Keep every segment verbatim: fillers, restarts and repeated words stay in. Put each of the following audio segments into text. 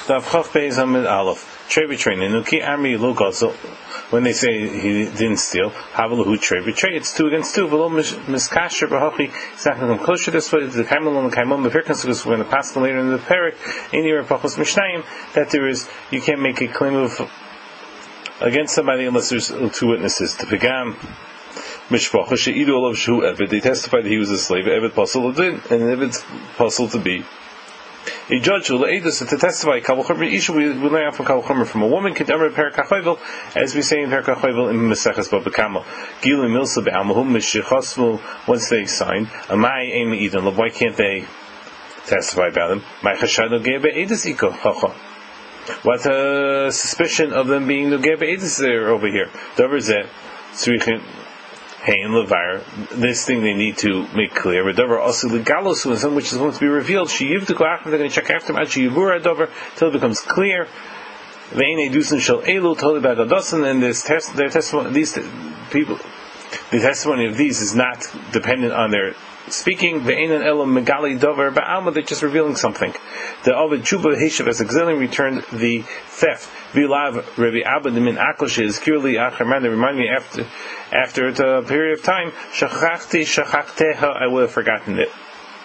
Davchach Beis Amid Aleph. Trey betraying. Nuki Army Lugazel. When they say he didn't steal, Havalahu Trey betray. It's two against two. Velo Miskasher Bahachi. It's not going to come closer this way. The Kaimon and the Kaimon. The Firkans because we're going to pass later in the Perik. In your Pachos Mishnayim that there is you can't make a claim of against somebody unless there's two witnesses. To Pegam. Mishpacha she'idu olav shu eved. They testified that he was a slave. Eved pasul din, and Eved's pasul to be a judge. Uleidus to testify. Kabul chomer isha. We learn from kabul chomer from a woman. Kedamer perkachayvel, as we say in perkachayvel in Maseches Baba Kama. Gilu milsa be'amahum mishchasmu. Once they sign, amai emi idan. Why can't they testify about them? My chashad no gebe edus iko hacha. What uh, suspicion of them being no gebe edus there over here? Dover zeh tzrichin. Hein levar. This thing they need to make clear. Redover also legalosu, and something which is going to be revealed. She yiv to go after. They're going to check after him. She yivura dover till it becomes clear. Ve'ene dusin shel elu totally bad adosan, and this test, their testimony, these people, the testimony of these is not dependent on their speaking. Ve'enan elam megali dover ba'alma. They're just revealing something. The Ovid Chuba Hishav as exilium returned the theft. Vilav Rabbi Abba min Akosh is purely Achar. They remind me after after a period of time. Shachachti shachachteha. I would have forgotten it.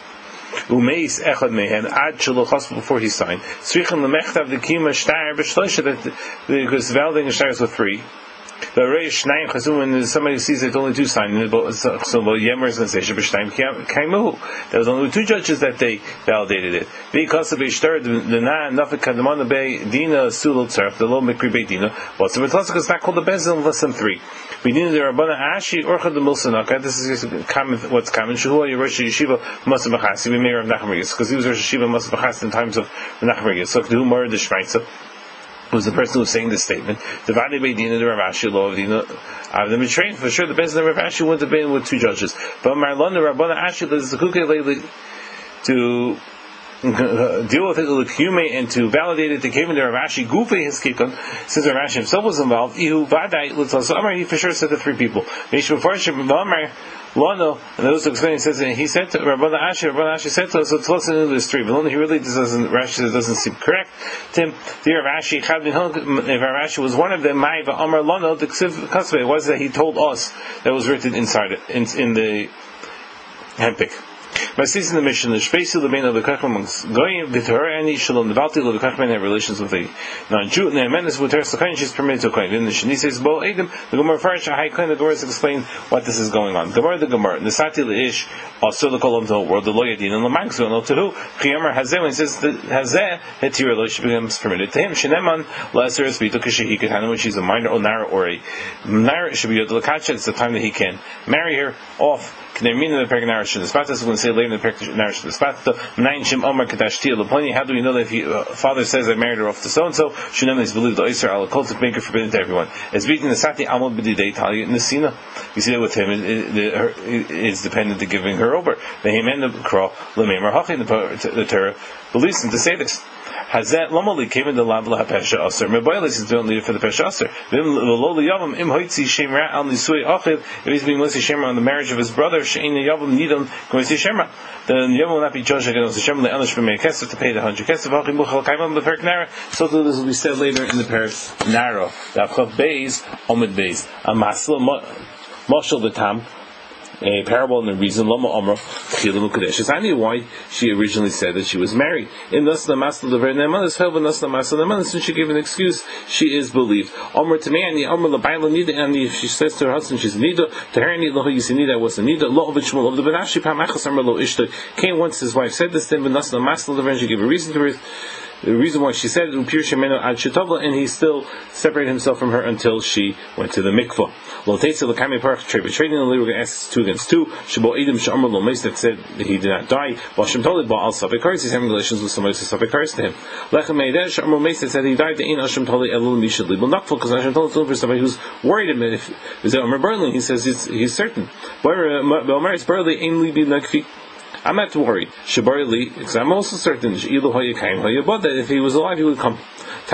Umeis echad mehen ad shalochas before he signed. Tzrichem lemechtav the kima shtar b'shloisha that because validating shtars with three. The reish nine chazum when somebody sees that only two signed. So Yemer is going to say sheb'shtayim kaimuhu. There was only two judges that they validated it. Because of b'shtar the na nafik kadamana bei dina sulot tzarf the lo mikri bei dina. What's the b'tlasik is not called the bezin unless than three. B'dina the rabbana ashi orcha the milsanaka. This is common. What's common? Shehu Rosh Yeshiva Masa B'chasi b'meir of Nachum Regis because he was Rosh Yeshiva Masa B'chasi in times of Nachum Regis. So the Umar the Shmaitza was the person who was saying this statement. The Vadi Beidina, the Rav Ashi, law of Dina, I've been trained for sure. The best of the Rav Ashi wouldn't have been with two judges. But Marlon, the Rabbana Ashi, there's the Kuke to deal with it, Lukume, and to validate it, they came into Rav Ashi, Gufe, his Kikon, since Rav Ashi himself was involved, Ihu Vadai, so Amar, he for sure said to three people. Meshu Farshim, Amar, Lano, and those who explain, he says, he said to Rabbana Ashi, Rabbana Ashi said to us, so to listen to this three, but only he really doesn't, Rashi says, doesn't seem correct. Tim, the Rav Ashi, if Rav Ashi was one of them, Mai, Amar Lano, the Ksiv Kasve, was that he told us that was written inside it, in, in the handpick. By seizing the mission, the Shpesi Levena of the Kachman amongst Goyim, the Torah and Shalom, the Balti of the Kachman have relations with a non-Jew, and the Amenes with her Sakain, she's permitted to claim. Then the Shani says, Bo Edom, the Gemara Farish, High Kain, the Gemara explain what this is going on. Gemara the Gemara, the Sati Leish, also the Kolam to the whole world, the Loyadin, and the Manx, we don't know to who. Chiyamar Hazeh, when he says that Hazeh, Hetir Loish becomes permitted to him. Shineman, Lesser is Vito Kishihi Katana, when she's a minor or Nara or a Nara, should be a Delakacha, it's the time that he can marry her off. Knermin the Perganara Shnispat, as we're going to say later in the Perganara Shnispat, the Nine Shim Omar Kadashtil, the point, how do we know that if he, uh, father says I married her off to so and so, Shunem is believed the Oyster al Kultic maker forbidden to everyone. As beating the Sati Amod Bididei Talia in the Sina, you see that with him, it, it, it, her, it is dependent to giving her over. The Hemen the Kro, Lememar Hachi, the Torah, believes him to say this. Hazet Lomoli came in the Lavla Pesha Aser. Meboilis is doing leader for the Pesha Aser. Vim Loli Yavam Im Hoitzi Shemra Al Nisui Achiv. If he's being listed Shemra on the marriage of his brother, Shein Yavam Nidam going to see Shemra. Then Yavam will not be judged against the Shemra Elish from Kesef to pay the hundred Kesef Achim Buchal Kaimam the Perk Nara. So this will be said later in the Perk Nara. Davchav Beis Omid Beis Amasla Moshel the Tam. A parable and the reason Lama Amra Chilam Kadesh. I knew why she originally said that she was married. In thus the Masla the very Neman is held, and thus the Masla the Neman, since she gave an excuse, she is believed. Amra to me, and the Amra the Baila Nida, and if she says to her husband she's Nida, to her Nida, Loho Yisinida was a Nida, Lo of Shmuel of the Benashi Pamachas Amra Lo Ishta came once his wife said this, then thus the Masla the very she gave a reason to her. The reason why she said it, and he still separated himself from her until she went to the mikvah. Trading the we're going to ask two against two. That said that he did not die. While Shem Tolid Baal Safekars, he's having relations with somebody who Safekars to him. Lechem Meidesh Amr Meis said he died. The Ein Hashem Tolid Elul Mishad Libel Nakful because Hashem Tolid is looking for somebody who's worried him. If is that Amr Burnley? He says he's, he's certain. Belmar is Burnley Ein Libi Nakfi. I'm not worried. Shabarili, because I'm also certain that if he was alive, he would come.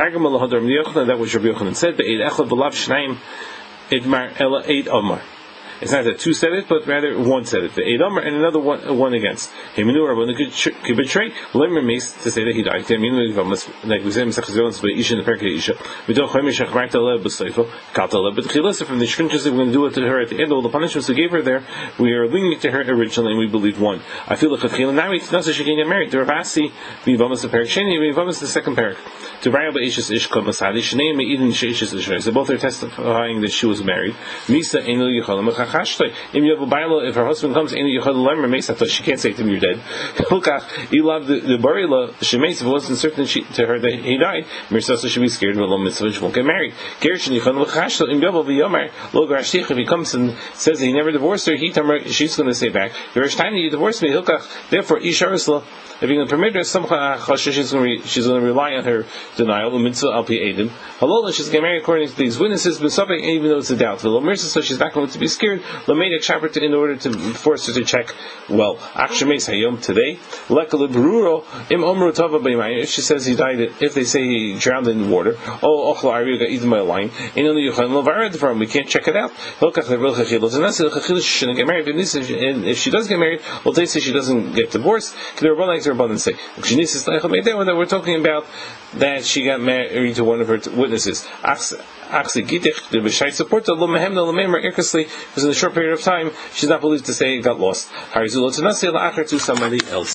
That was Rabbi Yochanan said, Be'ed Echad V'lav Shnaim Idmar Ela Eid Omar. It's not that two said it, but rather one said it. The eight Amr and another one, one against. Himenu or one could betray. Lemmer makes to say that he died. Like we said, Isha in the Perkei Isha. We don't Chaimish Achmarta Leb B'Seifel Kata Leb. But Chilasa from the shrinches that we're going to do it to her at the end. All the punishments we gave her there, we are linking it to her originally, and we believe one. I feel like Chila now it's not so she can get married. The Ravasi Vivamas the Perik Sheni Vivamas the second Perik. To bring up Ishas Ishka Masadi Shnei Meidin Sheishas Ishas. So both are testifying that she was married. Misa Enu Yichalam Chachashtoi. Im Yavu Bailo, if her husband comes Enu Yichalam Lemmer Mesa, she can't say to him you're dead. Hilkach Ilab the Barila Shemes, if it wasn't certain to her that he died, Mirsasa should be scared of a little mitzvah, she won't get married. Gershin Yichalam Chachashtoi Im Yavu V'Yomer Lo Garashtich, if he comes and says that he never divorced her, he tamar, she's going to say back, Yerushtani, you divorced me, Hilkach, therefore Isharisla, if you're going to permit her, some she's going to she's going to rely on her denial. The mitzvah al pi edim. Halola, she's going to marry according to these witnesses, but something even though it's a doubt. The lomirsa, so she's not going to be scared. Lamedek shaper in order to force her to check. Well, akshemes hayom today. Lekal bruro im omru tava b'yimayim. If she says he died, if they say he drowned in water, oh ochla ariyu got eaten by a lion. In only yuchan lovared from we can't check it out. Hilkach levril chachilos and that's chachilos she shouldn't get married. And if she does get married, well they say she doesn't get divorced. There are like abundance say that we're talking about that she got married to one of her witnesses. Because in a short period of time she's not believed to say it got lost. To somebody else.